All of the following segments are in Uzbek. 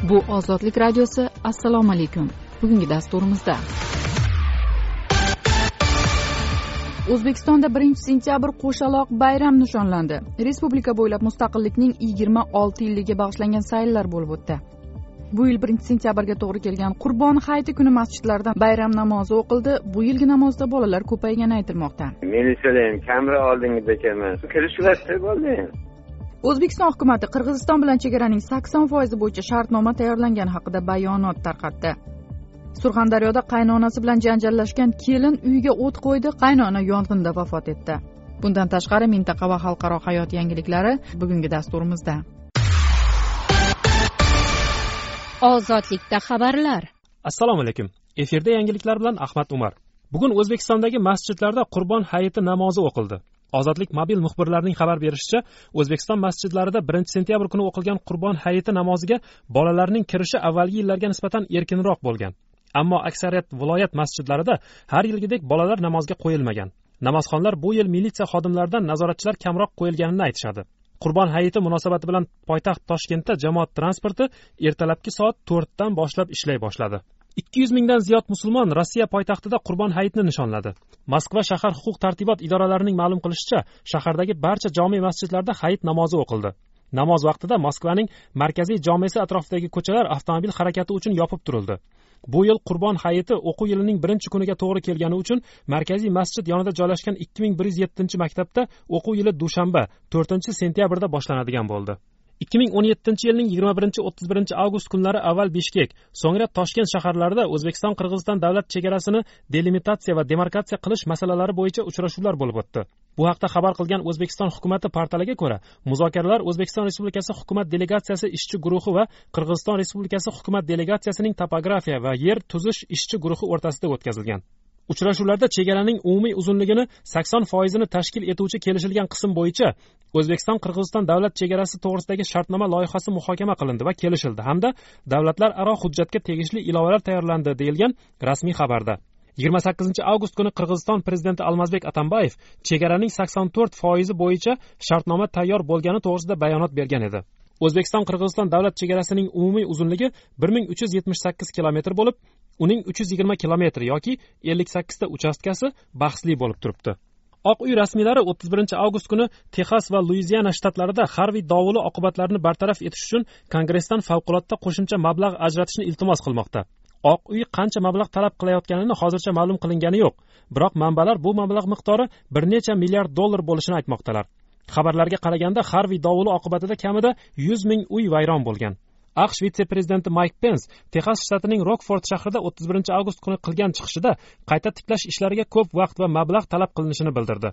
Bu Ozodlik radiosi. Assalomu alaykum. Bugungi dasturimizda O'zbekistonda 1-sentyabr qo'shaloq bayram nishonlandi. Respublika bo'ylab mustaqillikning 26 yilligiga bag'ishlangan sayillar bo'lib o'tdi. Bu yil 1-sentyabrga to'g'ri kelgan Qurbon hayiti kuni masjidlarda bayram namozi o'qildi. Bu yilgi namozda bolalar ko'paygani aytilmoqda. Militsiyalar kamera oldingizda kelmas. Kirishlar bo'ldi. O'zbekiston hukumati Qirg'iziston bilan chegaraning 80% bo'yicha shartnoma tayyorlangani haqida bayonot tarqatdi. Surxondaryoda qaynonasi bilan janjallashgan kelin uyiga o't qo'ydi, qaynona yong'inda vafot etdi. Bundan tashqari mintaqa va xalqaro hayot yangiliklari bugungi dasturimizda. Ozodlikda xabarlar. Assalomu alaykum. Efirda yangiliklar bilan Ahmad Umar. Bugun O'zbekistondagi masjidlarda Qurbon hayiti namozi o'qildi. Ozodlik mobil muxbirlarining xabar berishicha, O'zbekiston masjidlarida 1-sentyabr kuni o'qilgan Qurbon hayiti namoziga bolalarning kirishi avvalgi yillarga nisbatan erkinroq bo'lgan. Ammo aksariyat viloyat masjidlarida har yilgidek bolalar namozga qo'yilmagan. Namozxonlar bu yil militsiya xodimlaridan nazoratchilar kamroq qo'yilganini aytishadi. Qurbon hayiti munosabati bilan poytaxt Toshkentda jamoat transporti ertalabki soat 4 dan boshlab ishlay boshladi. 200 mingdan ziyod musulmon Rossiya poytaxtida Qurbon hayitini nishonladi. Moskva shahar huquq-tartibot idoralarining ma'lum qilishicha, shahardagi barcha jome masjidlarda hayit namozi o'qildi. Namoz vaqtida Moskvaning markaziy jomesi atrofidagi ko'chalar avtomobil harakati uchun yopib turildi. Bu yil Qurbon hayiti o'quv yilining 1-kuniga to'g'ri kelgani uchun markaziy masjid yonida joylashgan 2107-maktabda o'quv yili dushanba 4-sentyabrda boshlanadigan bo'ldi. 2017 yilning 21-31 avgust kunlari avval Bishkek, so'ngra Toshkent shaharlarida O'zbekiston-Qirg'iziston davlat chegarasini delimitatsiya va demarkatsiya qilish masalalari bo'yicha uchrashuvlar bo'lib o'tdi. Bu haqda xabar qilgan O'zbekiston hukumati portaliga ko'ra, muzokaralar O'zbekiston Respublikasi hukumat delegatsiyasi ishchi guruhi va Qirg'iziston Respublikasi hukumat delegatsiyasining topografiya va yer tuzish ishchi guruhi o'rtasida o'tkazilgan. Uchrashuvlarda chegaraning umumiy uzunligini 80% tashkil etuvchi kelishilgan qism bo'yicha O'zbekiston-Qirg'iziston davlat chegarasi to'g'risidagi shartnoma loyihasi muhokama qilindi va kelishildi hamda davlatlararo hujjatga tegishli ilovalar tayyorlandi deyilgan rasmiy xabarda. 28-avgust kuni Qirg'iziston prezidenti Almazbek Atambayev chegaraning 84% bo'yicha shartnoma tayyor bo'lgani to'g'risida bayonot bergan edi. O'zbekiston-Qirg'iziston davlat chegarasining umumiy uzunligi 1378 kilometr bo'lib, uning 320 kilometr yoki 58 ta uchastkasi bahsli bo'lib turibdi. Oq uy rasmiylari 31-avgust kuni Texas va Luiziana shtatlarida Harvey dovuli oqibatlarini bartaraf etish uchun Kongressdan favqulodda qo'shimcha mablag' ajratishni iltimos qilmoqda. Oq uy qancha mablag' talab qilayotganini hozircha ma'lum qilingani yo'q, biroq manbalar bu mablag' miqdori bir necha milliard dollar bo'lishini aytmoqdalar. Xabarlarga qaraganda Harvey dovuli oqibatida kamida 100 ming uy vayron bo'lgan. AQSh vitse-prezidenti Mike Pence Texas shtatining Rockford shahrida 31-avgust kuni qilgan chiqishida qayta tiklash ishlariga ko'p vaqt va mablag' talab qilinishini bildirdi.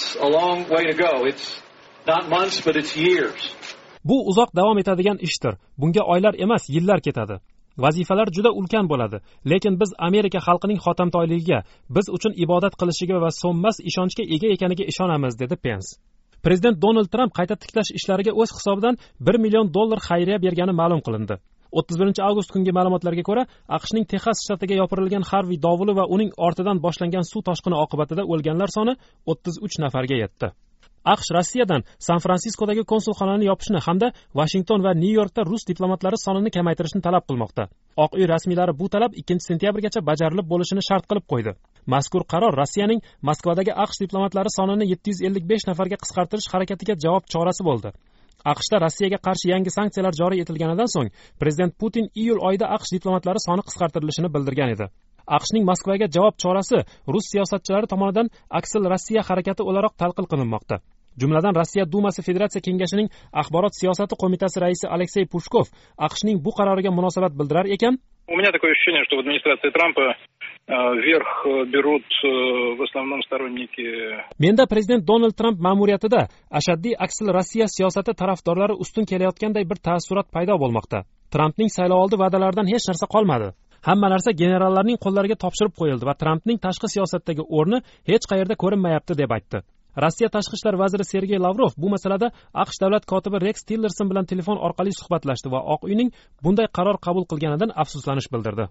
Bu uzoq davom etadigan ishdir. Bunga oylar emas, yillar ketadi. Vazifalar juda ulkan bo'ladi, lekin biz Amerika xalqining xotamtoyligiga, biz uchun ibodat qilishiga va so'nmas ishonchga ega ekaniga ishonamiz, dedi Pence. Prezident Donald Trump qayta tiklash ishlariga o'z hisobidan $1 million xayriya bergani ma'lum qilindi. 31-avgust kungi ma'lumotlarga ko'ra, AQShning Texas shtatiga yopirilgan Harvey dovuli va uning ortidan boshlangan suv toshqini oqibatida o'lganlar soni 33 nafarga yetdi. AQSh Rossiyadan San-Fransiskodagi konsulxonani yopishni hamda Washington va Nyu-Yorkda rus diplomatlari sonini kamaytirishni talab qilmoqda. Oq uy rasmiylari bu talab 2-sentyabrgacha bajarilib bo'lishini shart qilib qo'ydi. Mazkur qaror Rossiyaning Moskvadagi AQSh diplomatlari sonini 755 nafarga qisqartirish harakatiga javob chorasi bo'ldi. AQShda Rossiyaga qarshi yangi sanksiyalar joriy etilganidan so'ng prezident Putin iyul oyida AQSh diplomatlari soni qisqartirilishini bildirgan edi. AQShning Moskvaga javob chorasi rus siyosatchilari tomonidan Aksel Rossiya harakati o'laroq talqin qilinmoqda. Jumladan Rossiya Dumasi Federatsiya kengashining axborot siyosati qo'mitasi raisi Aleksey Pushkov AQShning bu qaroriga munosabat bildirar ekan, У меня такое ощущение, что в администрации Трампа верх берут в основном сторонники. Menda prezident Donald Trump ma'muriyatida ashaddiy Aksel Rossiya siyosati tarafdorlari ustun kelayotganday bir taassurot paydo bo'lmoqda. Trampning saylovoldi va'dalaridan hech narsa qolmadi. Hamma narsa generallarning qo'llariga topshirib qo'yildi va Trampning tashqi siyosatdagi o'rni hech qayerda ko'rinmayapti deb aytdi. Rossiya tashqi ishlar vaziri Sergey Lavrov bu masalada AQSh davlat kotibi Rex Tillerson bilan telefon orqali suhbatlashdi va Oq uyning bunday qaror qabul qilganidan afsuslanish bildirdi.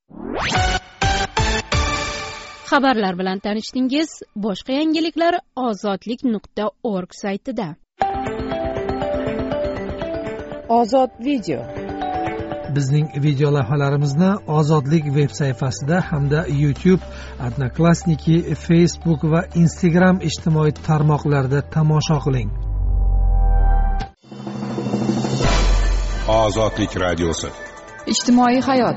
Xabarlar bilan tanishdingiz. Boshqa yangiliklar ozodlik.org saytida. Ozod video. bizning video lavhalarimizni Ozodlik veb sayfasida hamda YouTube, Odnoklassniki, Facebook va Instagram ijtimoiy tarmoqlarida tomosha qiling. Ozodlik radiosi. Ijtimoiy hayot.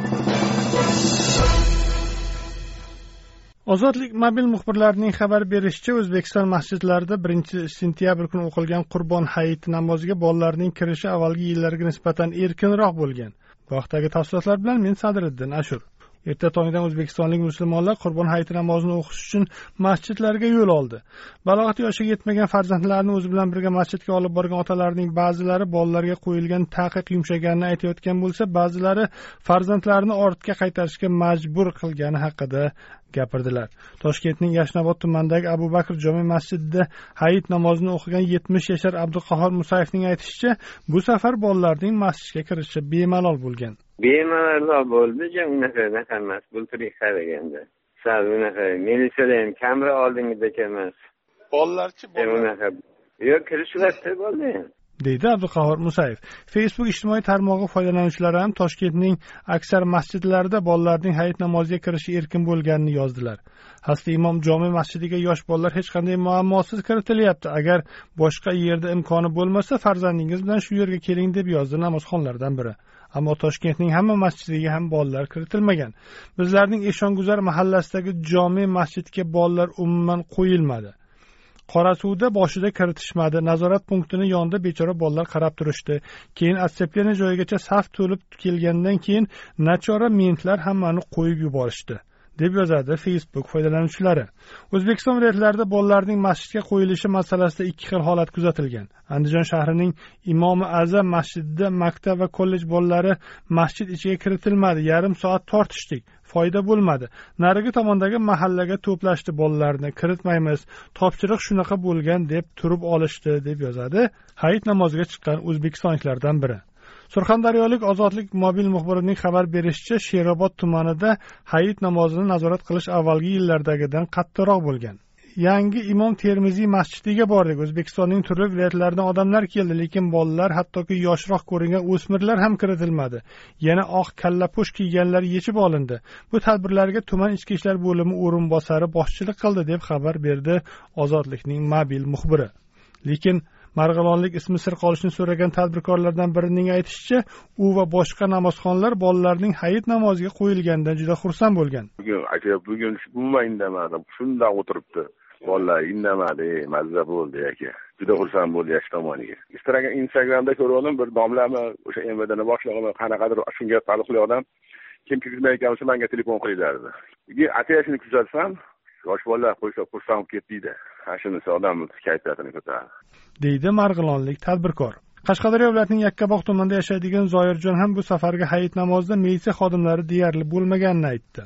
Ozodlik mobil muxbirlarining xabar berishicha, O'zbekiston masjidlarida 1-sentyabr kuni o'qilgan Qurbon hayiti namoziga bolalarning kirishi avvalgi yillarga nisbatan erkinroq bo'lgan. Bu haqdagi tafsilotlar bilan men Sadriddin Ashur. Erta tongdan o'zbekistonlik musulmonlar Qurbon hayiti namozini o'qish uchun masjidlarga yo'l oldi. Balog'at yoshiga yetmagan farzandlarini o'zi bilan birga masjidga olib borgan otalarning ba'zilari bolalarga qo'yilgan taqiq yumshaganini aytayotgan bo'lsa, ba'zilari farzandlarini ortga qaytarishga majbur qilgani haqida gapirdilar. Toshkentning Yashnobod tumanidagi Abu Bakr jome masjidida hayit namozini o'qigan 70 yashar Abduqahhor Musayevning aytishicha, bu safar bolalarning masjidga kirishi bemalol bo'lgan. Bemalol bo'ldi, unaqa emas, bulturik qaraganda. Sal unaqa, militsiyada ham kamera oldingida emas. Bolalarchi unaqa. Yo'q, kirish vaqti bo'ldi. deydi Abduqahhor Musayev. Facebook ijtimoiy tarmog'i foydalanuvchilari ham Toshkentning aksar masjidlarida bolalarning hayit namoziga kirishi erkin bo'lganini yozdilar. Hazrat Imom jome masjidiga yosh bolalar hech qanday muammosiz kiritilyapti. Agar boshqa yerda imkoni bo'lmasa, farzandingiz bilan shu yerga keling deb yozdi namozxonlardan biri. Ammo Toshkentning hamma masjidiga ham bolalar kiritilmagan. Bizlarning Eshonguzar mahallasidagi jome masjidga bolalar umuman qo'yilmadi. Qorasuvda boshida kiritishmadi. Nazorat punktining yonida bechora bolalar qarab turishdi. Keyin otsepleniya joyigacha saf to'lib kelgandan keyin nachora mentlar hammani qo'yib yuborishdi, deb yozadi Facebook foydalanuvchilari. O'zbekiston viloyatlarida bolalarning masjidga qo'yilishi masalasida ikki xil holat kuzatilgan. Andijon shahrining Imom Azam masjidida maktab va kollej bolalari masjid ichiga kiritilmadi. Yarim soat tortishdik. Foyda bo'lmadi. Narigi tomondagi mahallaga to'plashdi bolalarni. Kiritmaymiz. Topshiriq shunaqa bo'lgan deb turib olishdi, deb yozadi hayit namoziga chiqqan o'zbekistonliklardan biri. Surxondaryolik Ozodlik mobil muxbirining xabar berishicha, Sherobod tumanida hayit namozini nazorat qilish avvalgi yillardagidan qattiqroq bo'lgan. Yangi Imom Termiziy masjidiga bordik. O'zbekistonning turli viloyatlaridan odamlar keldi, lekin bolalar, hattoki yoshroq ko'ringan o'smirlar ham kiritilmadi. Yana oq kallapo'sh kiyganlar yechib olindi. Bu tadbirlarga tuman ichki ishlar bo'limi o'rinbosari boshchilik qildi, deb xabar berdi Ozodlikning mobil muxbiri. Lekin Marg'ilonlik ismi sir qolishini so'ragan tadbirkorlardan birining aytishicha, u va boshqa namozxonlar bolalarning hayit namoziga qo'yilganidan juda xursand bo'lgan. Bugun umuman indamadim. Shunday o'tiribdi. Bolalar indamadi, mazza bo'ldi aka. Juda xursand bo'ldi yosh tomoniga. Instagramda ko'rdim, bir domlami o'sha MVDni boshlig'i qanaqadir shunga taalluqli odam kim kirmayotgan bo'lsa menga telefon qilardi. Atayashini kuzatsam, yosh bolalar qo'ysa xursand ketdi-da. Shunisi odam kayfiyatini ko'taradi, deydi marg'ilonlik tadbirkor. Qashqadaryo viloyatining Yakkabog' tumanida yashaydigan Zoirjon ham bu safargi hayit namozida militsiya xodimlari deyarli bo'lmaganini aytdi.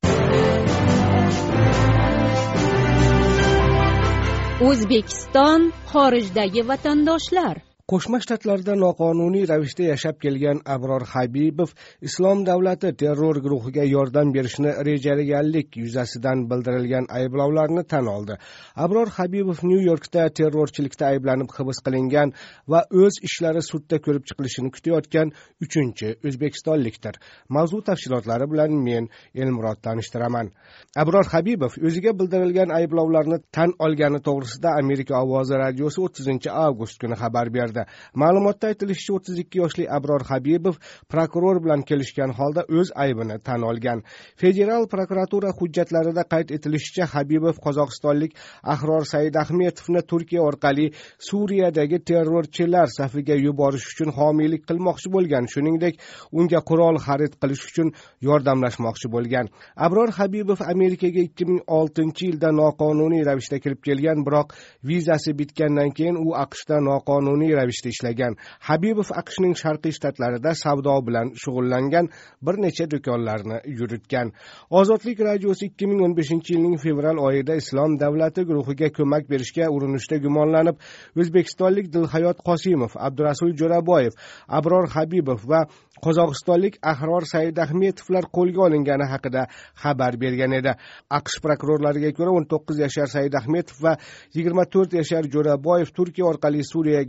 O'zbekiston xorijdagi vatandoshlar. Qo'shma Shtatlarda noqonuniy ravishda yashab kelgan Abror Habibov Islom davlati terror guruhiga yordam berishni rejalaganlik yuzasidan bildirilgan ayblovlarni tan oldi. Abror Habibov Nyu-Yorkda terrorchilikda ayblanib hibs qilingan va o'z ishlari sudda ko'rib chiqilishini kutayotgan 3-chi o'zbekistonlikdir. Mavzu tafsilotlari bilan men Elmurod tanishtiraman. Abror Habibov o'ziga bildirilgan ayblovlarni tan olgani to'g'risida Amerika ovozi radiosi 30-avgust kuni xabar berdi. Ma'lumotda aytilishicha, 32 yoshli Abror Habibov prokuror bilan kelishgan holda o'z aybini tan olgan. Federal prokuratura hujjatlarida qayd etilishicha, Habibov qozog'istonlik Ahror Saidahmetovni Turkiya orqali Suriyadagi terrorchilar safiga yuborish uchun homiylik qilmoqchi bo'lgan, shuningdek, unga qurol xarid qilish uchun yordamlashmoqchi bo'lgan. Abror Habibov Amerikaga 2006-yilda noqonuniy ravishda kirib kelgan, biroq vizasi bitgandan keyin u AQShda noqonuniy ravishda ishlagan. Habibov AQShning sharqiy shtatlarida savdo bilan shug'ullangan, bir necha do'konlarni yuritgan. Ozodlik radiosi 2015-yilning fevral oyida Islom davlati guruhiga ko'mak berishga urinishda gumonlanib, o'zbekistonlik Dilhayot Qosimov, Abdurasul Jo'raboyev, Abror Habibov va qozog'istonlik Ahror Saidahmetovlar qo'lga olingani haqida xabar bergan edi. AQSh prokurorlariga ko'ra, 19 yashar Saidahmetov va 24 yashar Jo'raboyev Turkiya orqali Suriyaga o'tib,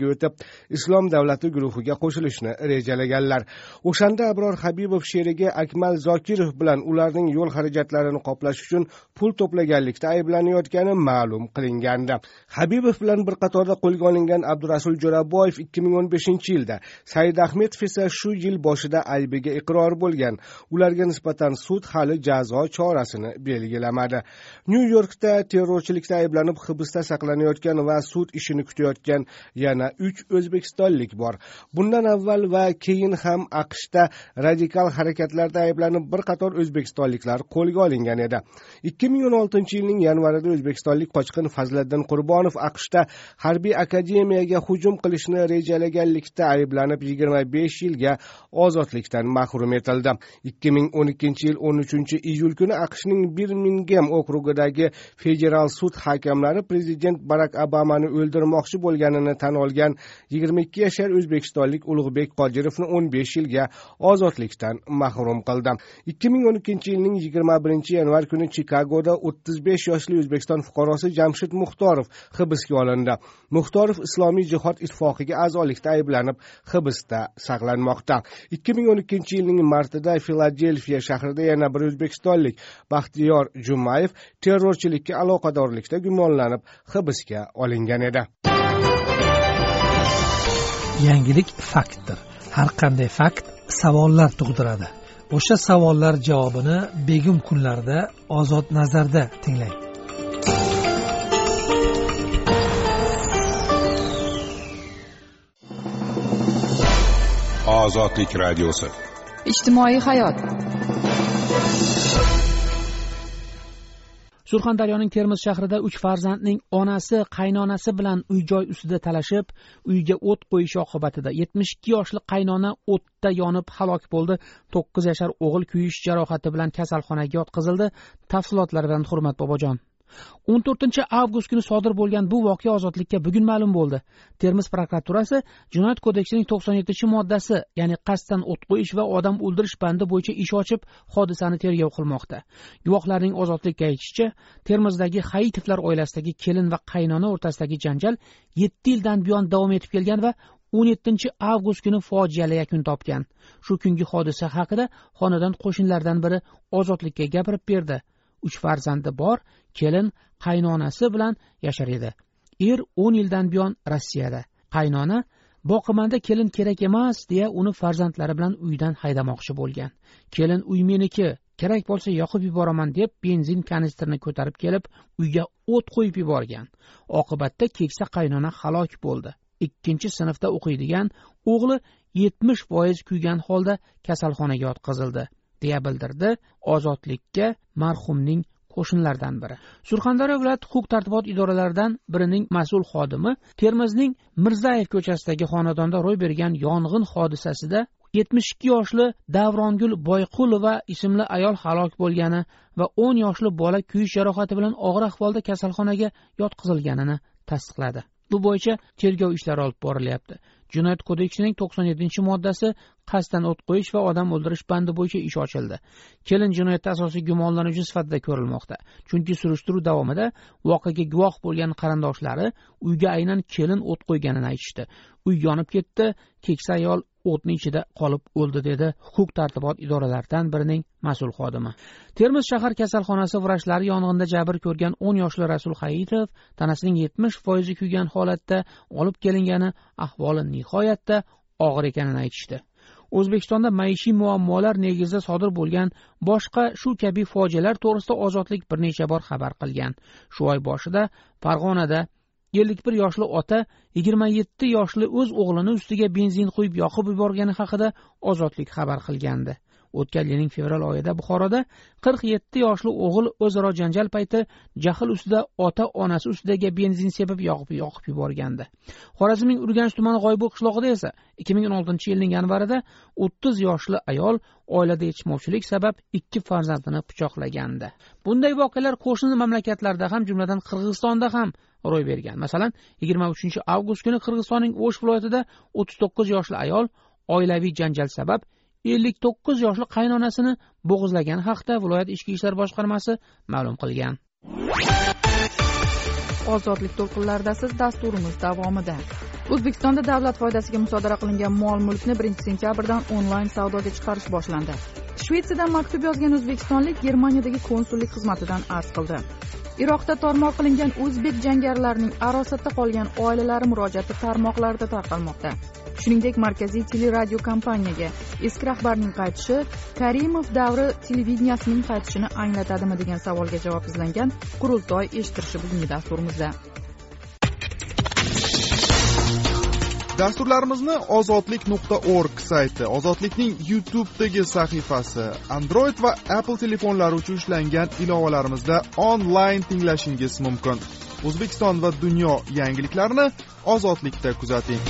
Islom davlati guruhiga qo'shilishni rejalaganlar. O'shanda Abror Habibov sherigi Akmal Zokirov bilan ularning yo'l xarajatlarini qoplash uchun pul to'plaganlikda ayblanayotgani ma'lum qilingandi. Habibov bilan bir qatorda qo'lga olingan Abdurasul Jo'raboyev 2015-yilda, Said Ahmedov esa shu yil boshida aybiga iqror bo'lgan. Ularga nisbatan sud hali jazo chorasini belgilamadi. Nyu-Yorkda terrorchilikda ayblanib hibsda saqlanayotgan va sud ishini kutayotgan yana 3 o'zbekistonlik bor. Bundan avval va keyin ham AQShda radikal harakatlarda ayblanib bir qator o'zbekistonliklar qo'lga olingan edi. 2016-yilning yanvarida o'zbekistonlik qochqin Fazliddin Qurbonov AQShda harbiy akademiyaga hujum qilishni rejalaganlikda ayblanib 25 yilga ozodlikdan mahrum etildi. 2012-yil 13-iyul kuni AQShning Birmingem okrugidagi federal sud hakamlari prezident Barak Obamani o'ldirmoqchi bo'lganini tan olgan 22 yashar o'zbekistonlik Ulug'bek Qodirovni 15 yilga ozodlikdan mahrum qildi. 2012-yilning 21-yanvar kuni Chikagoda 35 yoshli O'zbekiston fuqarosi Jamshid Muxtorov hibsga olindi. Muxtorov Islomiy jihod ittifoqiga a'zolikda ayblanib hibsda saqlanmoqda. 2012-yilning martida Filadelfiya shahrida yana bir o'zbekistonlik Baxtiyor Jumayev terrorchilikka aloqadorlikda gumonlanib hibsga olingan edi. Yangilik faktdir. Har qanday fakt savollar tug'diradi. O'sha savollar javobini begim kunlarda Ozod nazarda tinglang. Ozodlik radiosi. Ijtimoiy hayot. Surxondaryoning Termiz shahrida 3 farzandning onasi qaynonasi bilan uy-joy ustida talashib, uyga o't qo'yish oqibatida 72 yoshli qaynona o'tda yonib halok bo'ldi. 9 yashar o'g'il kuyish jarohati bilan kasalxonaga yotqizildi. Tafsilotlaridan Hurmat Bobojon. 14 avgust kuni sodir bo'lgan bu voqea ozodlikka bugun ma'lum bo'ldi. Termiz prokuraturasi Jinoyat kodeksining 97-moddasi, ya'ni qasddan o't qo'yish va odam o'ldirish bandi bo'yicha ish ochib, hodisani tergov qilmoqda. Guvohlarning ozodlikka aytishicha, Termizdagi Hayitovlar oilasidagi kelin va qaynona o'rtasidagi janjal 7 yildan buyon davom etib kelgan va 17 avgust kuni fojiali yakun topgan. Shu kungi hodisa haqida xonadon qo'shnilardan biri ozodlikka gapirib berdi. 3 farzandi bor, kelin qaynonasi bilan yashar edi. 10 yildan buyon Rossiyada. Qaynona boqimanda kelin kerak emas deya uni farzandlari bilan uydan haydamoqchi bo'lgan. Kelin uy meniki, kerak bo'lsa yoqib yuboraman deb benzin kanistrini ko'tarib kelib, uyga o't qo'yib yuborgan. Oqibatda keksa qaynona halok bo'ldi. 2-sinfda o'qiydigan o'g'li 70% kuygan holda kasalxonaga yotqizildi, deya bildirdi ozodlikka marhumning qo'shnilaridan biri. Surxondaryo viloyat huquq-tartibot idoralaridan birining mas'ul xodimi Termizning Mirzayev ko'chasidagi xonadonda ro'y bergan yong'in hodisasida 72 yoshli Davrongul Boyqulova ismli ayol halok bo'lgani va 10 yoshli bola kuyish jarohati bilan og'ir ahvolda kasalxonaga yotqizilganini tasdiqladi. Bu bo'yicha tergov ishlari olib borilyapti. Jinoyat kodeksining 97-moddasi qasddan o't qo'yish va odam o'ldirish bandi bo'yicha ish ochildi. Kelin jinoyatda asosiy gumonlanuvchi sifatida ko'rilmoqda. Chunki surishtiruv davomida voqeaga guvoh bo'lgan qarindoshlari uyga aynan kelin o't qo'yganini aytishdi. Uy yonib ketdi, keksa ayol o'tning ichida qolib o'ldi, dedi huquq-tartibot idoralaridan birining mas'ul xodimi. Termiz shahar kasalxonasi vrachlari yong'inda jabr ko'rgan 10 yoshli Rasul Hayitov tanasining 70% kuygan holatda olib kelingani, ahvoli nihoyatda og'ir ekanini aytishdi. O'zbekistonda maishiy muammolar negizida sodir bo'lgan boshqa shu kabi fojialar to'g'risida Ozodlik bir necha bor xabar qilgan. Shu oy boshida Farg'onada 51 yoshli ota 27 yoshli o'z o'g'lini ustiga benzin quyib yoqib yuborgani haqida Ozodlik xabar qilgandi. O'tgan yilning fevral oyida Buxoroda 47 yoshli o'g'il o'zaro janjal payti jahl ustida ota onasi ustiga benzin sepib yoqib yuborgandi. Xorazmning Urganch tumani G'oybo qishlog'ida esa 2016-yilning yanvarida 30 yoshli ayol oilada yetishmovchilik sabab 2 farzandini pichoqlagandi. Bunday voqealar qo'shni mamlakatlarda ham, jumladan Qirg'izistonda ham ro'y bergan. Masalan, 23 avgust kuni Qirg'izistonning O'sh viloyatida 39 yoshli ayol oilaviy janjal sabab 59 yoshli qaynonasini bo'g'izlagan haqida viloyat ichki ishlar boshqarmasi ma'lum qilgan. ozodlik to'lqinlaridasiz dasturimiz davomida. O'zbekistonda davlat foydasiga musodara qilingan mol-mulkni 1-sentyabrdan onlayn savdoga chiqarish boshlandi. Shvetsiyadan maktub yozgan o'zbekistonlik Germaniyadagi konsullik xizmatidan arz qildi. Iroqda tormoq qilingan o'zbek jangarilarning arosatda qolgan oilalari murojaati tarmoqlarda tarqalmoqda. Shuningdek, markaziy teleradio kompaniyaga eski rahbarning qaytishi Karimov davri televideniyasining qaytishini anglatadimi degan savolga javob izlangan qurultoy eshittirishi bugungi dasturimizda. Dasturlarimizni ozodlik.org sayti, Ozodlikning YouTube'dagi sahifasi, Android va Apple telefonlari uchun ishlangan ilovalarimizda onlayn tinglashingiz mumkin. O'zbekiston va dunyo yangiliklarini Ozodlikda kuzating.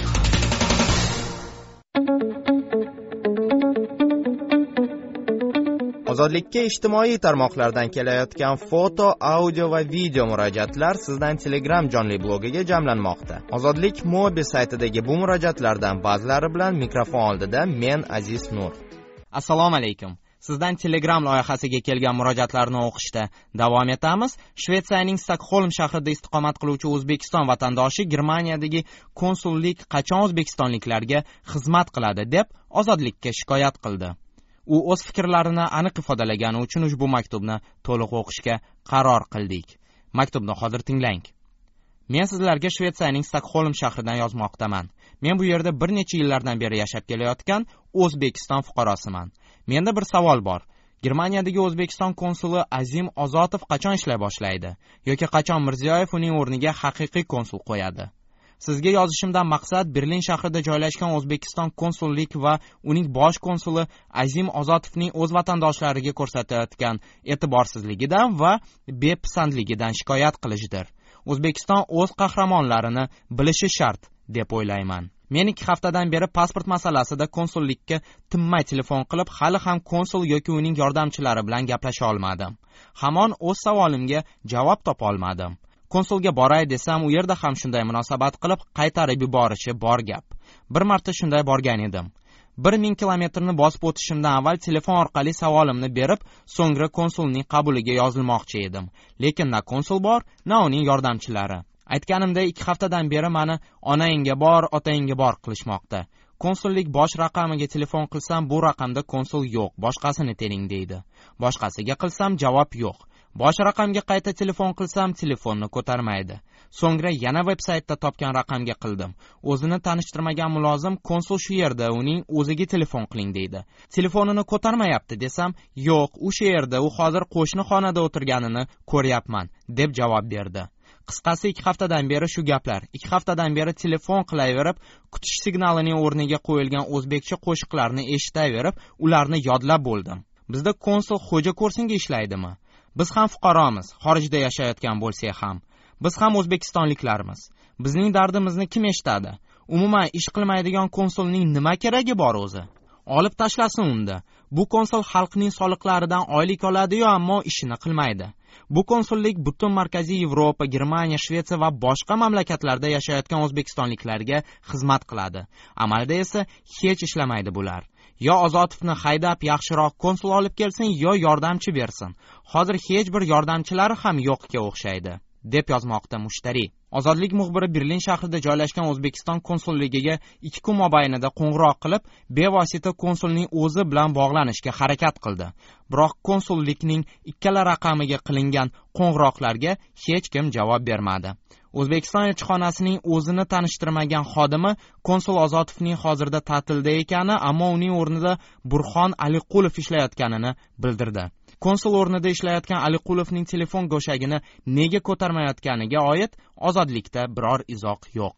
Ozodlikka ijtimoiy tarmoqlardan kelayotgan foto, audio va video murojaatlar sizdan Telegram jonli blogiga jamlanmoqda. Ozodlik mobil saytidagi bu murojaatlardan ba'zilari bilan mikrofon oldida men Aziz Nur. Assalomu alaykum. Sizdan Telegram loyihasiga kelgan murojaatlarni o'qishda davom etamiz. Shvetsiyaning Stokholm shahrida istiqomat qiluvchi O'zbekiston vatandoshi Germaniyadagi konsullik qachon o'zbekistonliklarga xizmat qiladi deb Ozodlikka shikoyat qildi. U o'z fikrlarini aniq ifodalagani uchun ushbu maktubni to'liq o'qishga qaror qildik. Maktubni hozir tinglang. Men sizlarga Shvetsiyaning Stokholm shahridan yozmoqdaman. Men bu yerda bir necha yillardan beri yashab kelayotgan O'zbekiston fuqarosiman. Menda bir savol bor. Germaniyadagi O'zbekiston konsuli Azim Ozotov qachon ishlay boshlaydi? Yoki qachon Mirziyoyev uning o'rniga haqiqiy konsul qo'yadi? Sizga yozishimdan maqsad Berlin shahrida joylashgan O'zbekiston konsullik va uning bosh konsuli Azim Ozotovning o'z vatandoshlariga ko'rsatayotgan e'tiborsizligidan va bepisandligidan shikoyat qilishdir. O'zbekiston o'z qahramonlarini bilishi shart deb o'ylayman. Men 2 haftadan beri pasport masalasida konsullikka tinmay telefon qilib, hali ham konsul yoki uning yordamchilari bilan gaplasha olmadim. Hamon o'z savolimga javob topa olmadim. Konsulga boray desam, u yerda ham shunday munosabat qilib, qaytarib yuborishi bor gap. Bir marta shunday borgan edim. 1000 kilometrni bosib o'tishimdan avval telefon orqali savolimni berib, so'ngra konsulning qabuliga yozilmoqchi edim. Lekin na konsul bor, na uning yordamchilari. Aytganimdek, 2 haftadan beri meni onangga bor, otangga bor qilishmoqda. Konsullik bosh raqamiga telefon qilsam, bu raqamda konsul yo'q, boshqasini tering deydi. Boshqasiga qilsam, javob yo'q. Bosh raqamga qayta telefon qilsam, telefonni ko'tarmaydi. So'ngra yana veb-saytda topgan raqamga qildim. O'zini tanishtirmagan mulozim konsul shu yerda, uning o'ziga telefon qiling deydi. Telefonini ko'tarmayapti desam, yo'q, o'sha yerda, u hozir qo'shni xonada o'tirganini ko'ryapman deb javob berdi. Qisqasi 2 haftadan beri shu gaplar. 2 haftadan beri telefon qilaverib, kutish signalining o'rniga qo'yilgan o'zbekcha qo'shiqlarni eshitaverib, ularni yodlab bo'ldim. Bizda konsul xo'ja ko'rsinga ishlaydimi? Biz ham fuqaromiz, xorijda yashayotgan bo'lsak ham. Biz ham o'zbekistonliklarmiz. Bizning dardimizni kim eshitadi? Umuman ish qilmaydigan konsulning nima keragi bor o'zi? Olib tashlasin unda. Bu konsul xalqning soliqlaridan oylik oladi-yu, ammo ishini qilmaydi. Bu konsullik butun Markaziy Yevropa, Germaniya, Shvetsiya va boshqa mamlakatlarda yashayotgan o'zbekistonliklarga xizmat qiladi. Amalda esa hech ishlamaydi bular. Yo Ozotovni haydab yaxshiroq konsul olib kelsin, yo yordamchi bersin. Hozir hech bir yordamchilari ham yo'qga o'xshaydi, deb yozmoqda mushtari. Ozodlik muxbiri Berlin shahrida joylashgan O'zbekiston konsulligiga 2 kun mobaynida qo'ng'iroq qilib, bevosita konsulning o'zi bilan bog'lanishga harakat qildi. Biroq konsullikning ikkala raqamiga qilingan qo'ng'iroqlarga hech kim javob bermadi. O'zbekiston elchixonasining o'zini tanishtirmagan xodimi konsul Ozotovning hozirda ta'tilda ekani, ammo uning o'rnida Burxon Aliqulov ishlayotganini bildirdi. Konsul o'rnida ishlayotgan Aliqulovning telefon go'shagini nega ko'tarmayotganiga oid Ozodlikda biror izoh yo'q.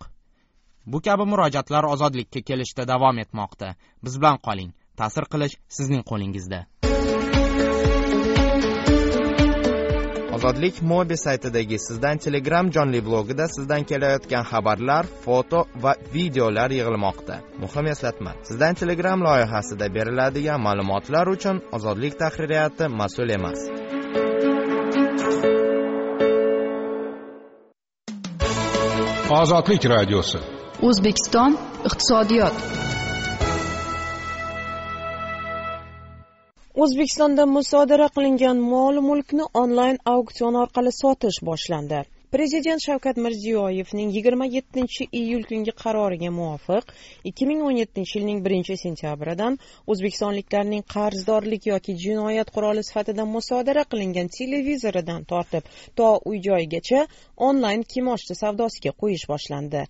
Bu kabi murojaatlar Ozodlikka kelishda davom etmoqda. Biz bilan qoling. Ta'sir qilish sizning qo'lingizda. Ozodlik mobil saytidagi sizdan Telegram jonli blogida sizdan kelayotgan xabarlar, foto va videolar yig'ilmoqda. Muhim eslatma: sizdan Telegram loyihasida beriladigan ma'lumotlar uchun Ozodlik tahririyati mas'ul emas. Ozodlik radiosi. O'zbekiston iqtisodiyot. O'zbekistonda musodara qilingan mol-mulkni onlayn auksion orqali sotish boshlandi. Prezident Shavkat Mirziyoyevning 27-iyul kungi qaroriga muvofiq 2017 yilning 1-sentyabridan o'zbekistonliklarning qarzdorlik yoki jinoyat quroli sifatida musodara qilingan televizoridan tortib to uy-joygacha onlayn kimoshdi savdosiga qo'yish boshlandi.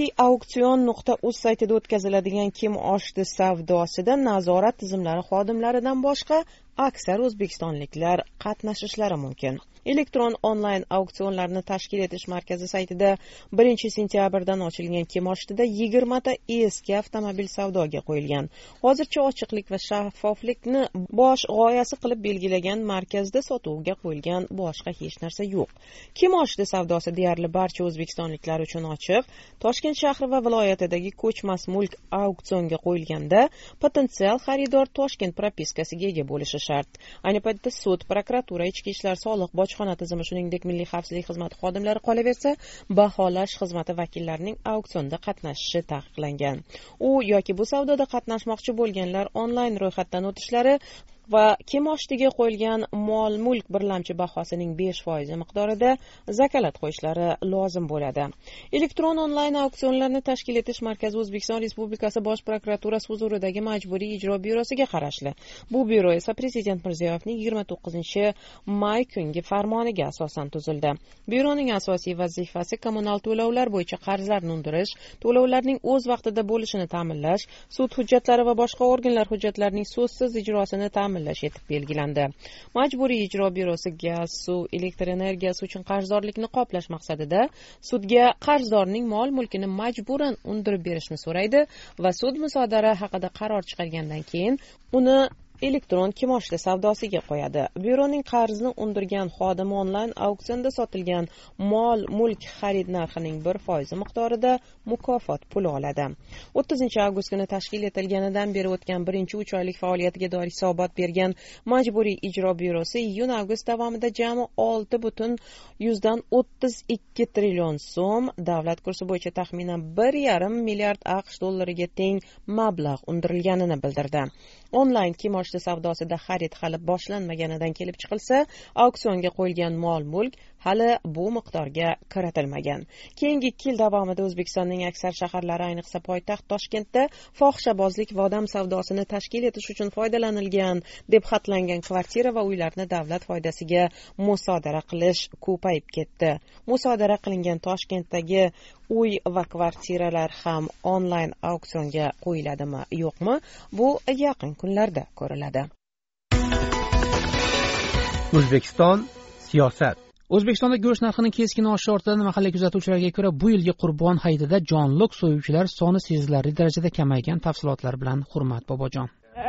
auksion.uz saytida o'tkaziladigan kimoshdi savdosida nazorat tizimlari xodimlaridan boshqa aksar o'zbekistonliklar qatnashishlari mumkin. Elektron onlayn auksionlarni tashkil etish markazi saytida 1-sentyabrdan ochilgan kimoshdida 20 ta eski avtomobil savdoga qo'yilgan. Hozircha ochiqlik va shaffoflikni bosh g'oyasi qilib belgilagan markazda sotuvga qo'yilgan boshqa hech narsa yo'q. Kimoshdi savdosi deyarli barcha o'zbekistonliklar uchun ochiq. Toshkent shahri va viloyatidagi ko'chmas mulk auksionga qo'yilganda potensial xaridor Toshkent propiskasiga ega bo'lishi shart. Ayni paytda sud, prokuratura, ichki ishlar, soliq, bojxona tizimi, shuningdek milliy xavfsizlik xizmati xodimlari qolaversa, baholash xizmati vakillarining auksionda qatnashishi taqiqlangan. U yoki bu savdoda qatnashmoqchi bo'lganlar onlayn ro'yxatdan o'tishlari va kimoshdiga qo'yilgan mol-mulk birlamchi bahosining 5% miqdorida zakalat qo'yishlari lozim bo'ladi. Elektron onlayn auksionlarni tashkil etish markazi O'zbekiston Respublikasi Bosh prokuraturasi huzuridagi Majburiy ijro byurosiga qarashli. Bu byuro esa Prezident Mirziyoyevning 29-may kungi farmoniga asosan tuzildi. Byuroning asosiy vazifasi kommunal to'lovlar bo'yicha qarzlarni undirish, to'lovlarning o'z vaqtida bo'lishini ta'minlash, sud hujjatlari va boshqa organlar hujjatlarining so'zsiz ijrosini ta'minlash etib belgilandi. Majburiy ijro byurosi gaz, suv, elektr energiyasi uchun qarzdorlikni qoplash maqsadida sudga qarzdorning mol-mulkini majburan undirib berishni so'raydi va sud musodara haqida qaror chiqargandan keyin uni elektron kimoshdi savdosiga qo'yadi. Byuroning qarzni undirgan xodimi onlayn auksionda sotilgan mol-mulk xarid narxining 1% miqdorida mukofot puli oladi. 30-avgust kuni tashkil etilganidan beri o'tgan 1-3 oylik faoliyatiga doir hisobot bergan Majburiy ijro byurosi iyun-avgust davomida jami 6,32 trillion so'm, davlat kursi bo'yicha taxminan 1,5 milliard AQSh dollariga teng mablag' undirilganini bildirdi. Onlayn kimoshdi savdosida xarid hali boshlanmaganidan kelib chiqilsa, auksionga qo'yilgan mol-mulk hali bu miqdorga kiritilmagan. Keyingi 2 yil davomida O'zbekistonning aksar shaharlari, ayniqsa poytaxt Toshkentda fohishabozlik va odam savdosini tashkil etish uchun foydalanilgan deb xatlangan kvartira va uylarni davlat foydasiga musodara qilish ko'payib ketdi. Musodara qilingan Toshkentdagi uy va kvartiralar ham onlayn auksionga qo'yiladimi, yo'qmi? Bu yaqin kunlarda ko'riladi. O'zbekiston siyosat. O'zbekistonda go'sht narxining keskin oshishi ortidan mahalliy kuzatuvchilarga ko'ra, bu yilgi Qurbon hayitida jonliq so'yuvchilar soni sezilarli darajada kamaygan. Tafsilotlar bilan Hurmat Bobojon.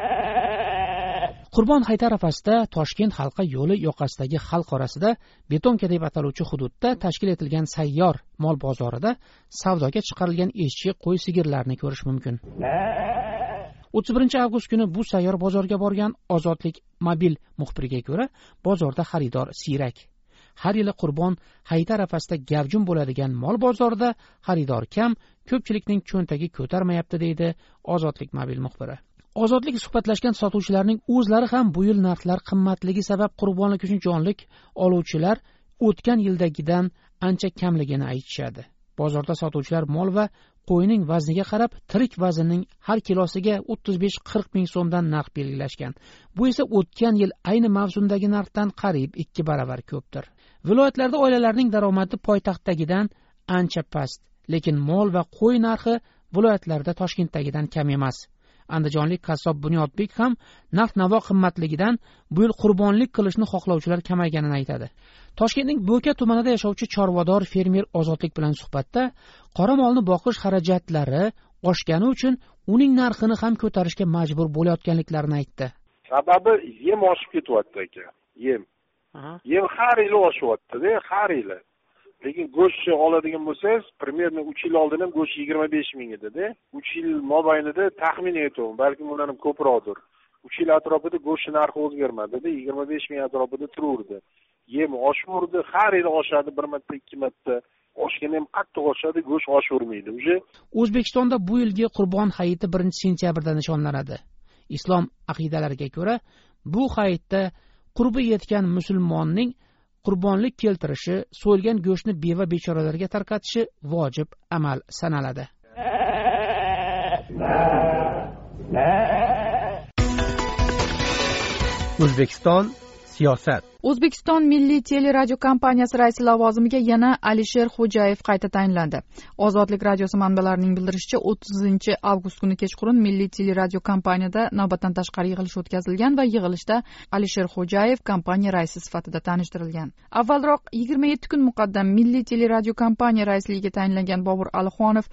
Qurbon hayiti arafasida Toshkent halqa yo'li yoqasidagi xalq orasida Betonka deb ataluvchi hududda tashkil etilgan sayyor mol bozorida savdoga chiqarilgan eshchi, qo'y, sigirlarni ko'rish mumkin. 31-avgust kuni bu sayyor bozorga borgan Ozodlik mobil muxbiriga ko'ra, bozorda xaridor siyrak. Har yili Qurbon hayiti arafasida gavjum bo'ladigan mol bozorida xaridor kam, ko'pchilikning cho'ntagi ko'tarmayapti, deydi Ozodlik mobil muxbiri. Ozodlik suhbatlashgan sotuvchilarning o'zlari ham bu yil narxlar qimmatligi sabab qurbonlik uchun jonlik oluvchilar o'tgan yildagidan ancha kamligini aytishadi. Bozorda sotuvchilar mol va qo'yning vazniga qarab, tirik vaznning har kilosiga 35-40 ming so'mdan narx belgilashgan. Bu esa o'tgan yil ayni mavsumdagi narxdan qariyb 2 barobar ko'pdir. Viloyatlarda oilalarning daromadi poytaxtdagidan ancha past, lekin mol va qo'y narxi viloyatlarda Toshkentdagidan kam emas. Andijonlik qassob Bunyodbek ham narx-navo qimmatligidan bu yil qurbonlik qilishni xohlovchilar kamayganini aytadi. Toshkentning Bo'ka tumanida yashovchi chorvador fermer Ozodlik bilan suhbatda qora molni boqish xarajatlari oshgani uchun uning narxini ham ko'tarishga majbur bo'layotganliklarini aytdi. Sababi yem oshib ketyapti aka. Yem har yili oshyapti-da, har yili. Lekin go'shtni oladigan bo'lsangiz, примерно 3 yil oldin ham go'sht 25 ming edi-da. 3 yil mobaynida taxmin aytaman, balki undan ham ko'proqdir. 3 yil atrofida go'sht narxi o'zgarmadi-da, 25 ming atrofida turardi. Yem oshmurdi, har yil oshadi, bir marta, 2 marta. Oshgan ham qattiq oshadi, go'sht oshavermaydi. O'zbekistonda bu yilgi Qurbon hayiti 1-sentyabrda nishonlanadi. Islom aqidalariga ko'ra, bu hayitda qurbi yetgan musulmonning qurbonlik keltirishi, so'yilgan go'shtni beva bechoralarga tarqatishi vojib amal sanaladi. O'zbekiston siyosat. O'zbekiston Milliy teleradio kompaniyasi raisi lavozimiga yana Alisher Xo'jayev qayta tayinlandi. Ozodlik radiosi manbalarining bildirishicha, 30 avgust kuni kechqurun Milliy teleradio kompaniyada navbatdan tashqari yig'ilish o'tkazilgan va yig'ilishda Alisher Xo'jayev kompaniya raisi sifatida tanishtirilgan. Avvalroq 27 kun muqaddam Milliy teleradio kompaniya raisligiga tayinlangan Bobur Alixonov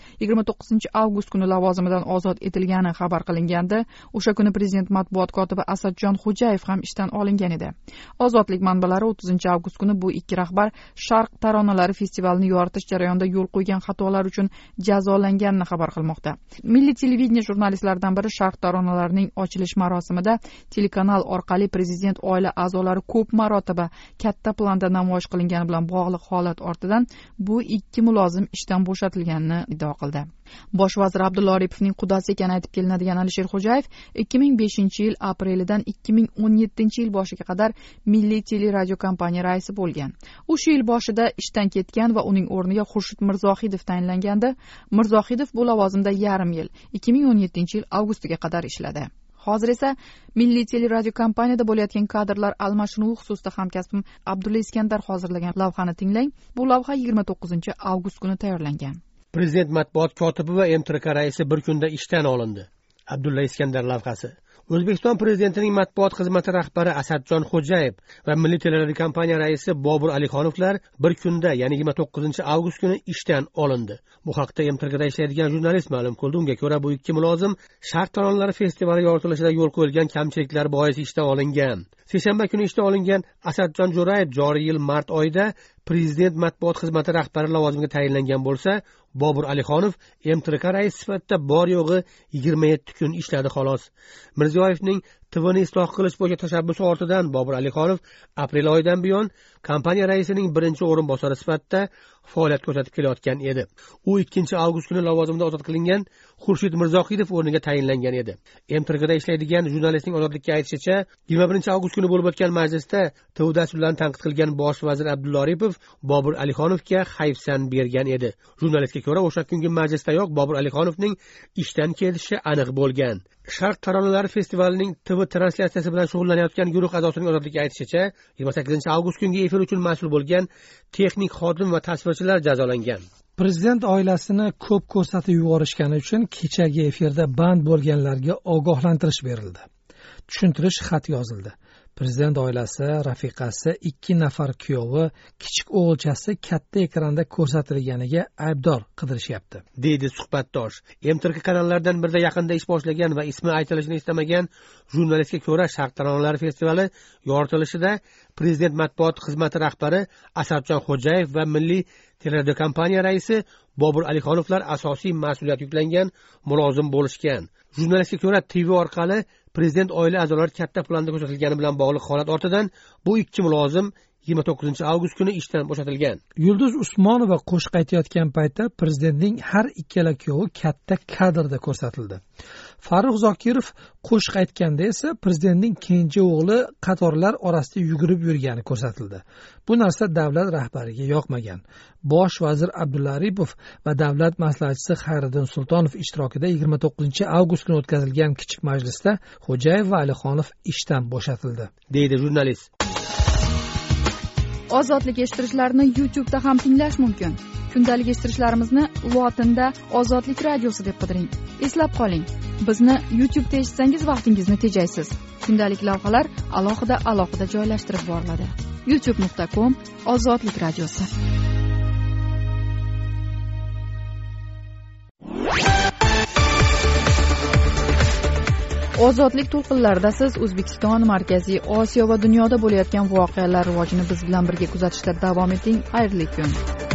29 avgust kuni lavozimidan ozod etilgani xabar qilingandi. O'sha kuni prezident matbuot kotibi Asadjon Xo'jayev ham ishdan olingan edi. Ozodlik manbalari 30 avgust kuni bu ikki rahbar Sharq taronalari festivalini yoritish jarayonida yo'l qo'ygan xatolar uchun jazolanganini xabar qilmoqda. Milliy televideniya jurnalistlaridan biri Sharq taronalarining ochilish marosimida telekanal orqali prezident oila a'zolari ko'p marotaba katta planda namoyish qilingani bilan bog'liq holat ortidan bu ikki mulozim ishdan bo'shatilganini iddao qildi. Bosh vazir Abdulla Oripovning qudasi ekani aytib kelinadigan Alisher Xo'jayev 2005-yil aprelidan 2017-yil boshiga qadar Milliy teleradio kompaniya raisi bo'lgan. U shu yil boshida ishdan ketgan va uning o'rniga Xurshid Mirzohidov tayinlangandi. Mirzohidov bu lavozimda yarim yil, 2017-yil avgustiga qadar ishladi. Hozir esa Milliy teleradio kompaniyada bo'layotgan kadrlar almashinuvi xususida hamkasbim Abdulla Iskandar hozirlagan lavhani tinglang. Bu lavha 29 avgust kuni tayyorlangan. Prezident matbuot kotibi va MTRK raisi bir kunda ishdan olindi. Abdulla Iskandar lavhasi. O'zbekiston prezidentining matbuot xizmati rahbari Asadjon Xo'jayev va Milliy teleradio kompaniya raisi Bobur Alixonovlar bir kunda, ya'ni 29 avgust kuni ishdan olindi. Bu haqda MTRKda ishlaydigan jurnalist ma'lum qildi. Unga ko'ra, bu ikki mulozim Sharq taronalari festivali yoritilishida yo'l qo'yilgan kamchiliklar bois ishdan olingan. Seshanba kuni ishdan olingan Asadjon Jo'rayev joriy yil mart oyida prezident matbuot xizmati rahbari lavozimiga tayinlangan bo'lsa, Bobur Alixonov MTRK raisi sifatida bor yo'g'i 27 kun ishladi xolos. Mirziyoyevning TVni isloh qilish bo'yicha tashabbusi ortidan Bobur Alixonov aprel oyidan buyon kompaniya raisining birinchi o'rinbosari sifatida faoliyat ko'rsatib kelayotgan edi. U 2 avgust kuni lavozimidan ozod qilingan Xurshid Mirzohidov o'rniga tayinlangan edi. MTRKda ishlaydigan jurnalistning ozodlikka aytishicha, 21 avgust kuni bo'lib o'tgan majlisda TV dasturlarini tanqid qilgan bosh vazir Abdulla Oripov Bobur Alixonovga hayfsan bergan edi. Jurnalistga ko'ra, o'sha kungi majlisdayoq Bobur Alixonovning ishdan ketishi aniq bo'lgan. Sharq taronalari festivalining TV translyatsiyasi bilan shug'ullanayotgan guruh a'zosining ozodlikka aytishicha, 28 avgust kungi efir uchun mas'ul bo'lgan texnik xodim va tasvirchilar jazolangan. Prezident oilasini ko'p ko'rsatib yuborishgani uchun kechagi efirda band bo'lganlarga ogohlantirish berildi. Tushuntirish xat yozildi. Prezident oilasi, rafiqasi, 2 nafar kuyovi, kichik o'g'ilchasi katta ekranda ko'rsatilganiga aybdor qidirishyapti, deydi suhbatdosh. MTRK kanallaridan birida yaqinda ish boshlagan va ismi aytilishini istamagan jurnalistga ko'ra, Sharq taronalari festivali yoritilishida prezident matbuot xizmati rahbari Asadjon Xo'jayev va Milliy teleradio kompaniya raisi Bobur Alixonovlar asosiy mas'uliyat yuklangan mulozim bo'lishgan. Jurnalistga ko'ra, TV orqali prezident oila a'zolari katta planda ko'rsatilgani bilan bog'liq holat ortidan bu ikki mulozim 29 avgust kuni ishdan bo'shatilgan. Yulduz Usmonova qo'shiq aytayotgan paytda prezidentning har ikkala kuyovi katta kadrda ko'rsatildi. Farruh Zokirov qo'shiq aytganda esa prezidentning kenja o'g'li qatorlar orasida yugurib yurgani ko'rsatildi. Bu narsa davlat rahbariga yoqmagan. Bosh vazir Abdulla Aripov va davlat maslahatchisi Xayriddin Sultonov ishtirokida 29 avgust kuni o'tkazilgan kichik majlisda Xo'jayev va Alixonov ishdan bo'shatildi, deydi jurnalist. Ozodlik eshittirishlarni YouTube'da ham tinglash mumkin. Kundalik eshittirishlarimizni lotinda Ozodlik radiosi deb qidiring. Eslab qoling, bizni YouTube'da eshitsangiz vaqtingizni tejaysiz. Kundalik lavhalar alohida joylashtirib boriladi. youtube.com/Ozodlik radiosi. Ozodlik to'lqinlarida siz O'zbekiston, Markaziy Osiyo va dunyoda bo'layotgan voqealar rivojini biz bilan birga kuzatishda davom eting. Xayrli kun.